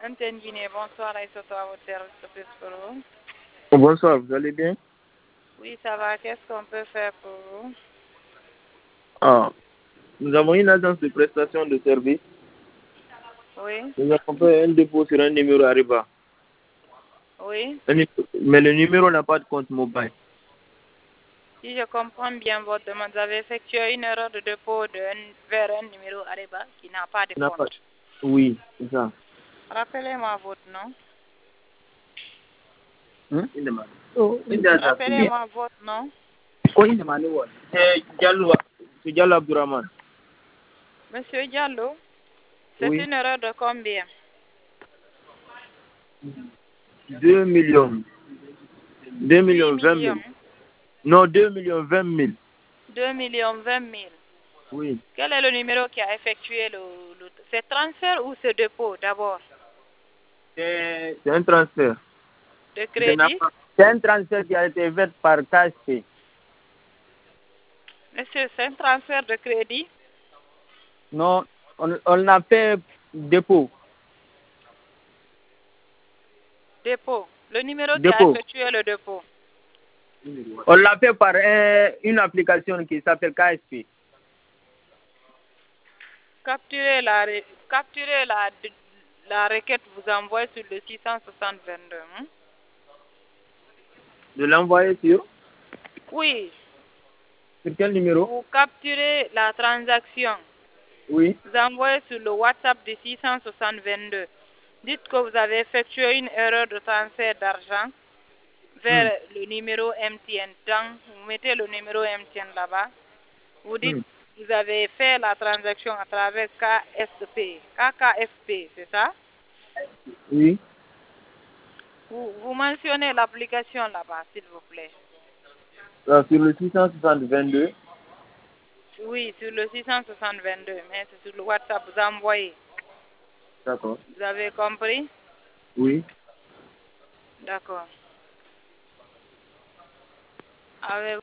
Guinée, bonsoir, Aïssoto à votre service pour vous. Bonsoir, vous allez bien? Oui, ça va. Qu'est-ce qu'on peut faire pour vous? Nous avons une agence de prestation de services. Oui. Nous avons fait un dépôt sur un numéro Ariba. Oui. Mais le numéro n'a pas de compte mobile. Si je comprends bien votre demande, vous avez effectué une erreur de dépôt vers un numéro Ariba qui n'a pas de compte. Oui, c'est ça. Rappelez-moi votre nom. Rappelez-moi Rappelez-moi votre nom. C'est Diallo Abdourahman. Monsieur Diallo, c'est Oui. une erreur de combien? 2 millions. 2 millions 20 000. Non, 2 millions 20 000. 2 millions 20 000. Oui. Quel est le numéro qui a effectué c'est transfert ou c'est dépôt d'abord? C'est un transfert. De crédit? C'est un transfert qui a été fait par KSP. Monsieur, c'est un transfert de crédit? Non, on a fait dépôt. Dépôt. Le numéro qui a Dépôt. effectué le dépôt. On l'a fait par une application qui s'appelle KSP. Capturez la requête, vous envoyez sur le 660-22. Hein? De l'envoyer sur Oui. Sur quel numéro? Vous capturez la transaction. Oui. Vous envoyez sur le WhatsApp de 660-22. Dites que vous avez effectué une erreur de transfert d'argent vers le numéro MTN. Donc, vous mettez le numéro MTN là-bas. Vous dites que vous avez fait la transaction à travers KKFP, c'est ça? Oui. Vous mentionnez l'application là-bas, s'il vous plaît. Sur le 660-22. Oui, sur le 660-22, mais c'est sur le WhatsApp, vous envoyez. D'accord. Vous avez compris? Oui. D'accord. Avec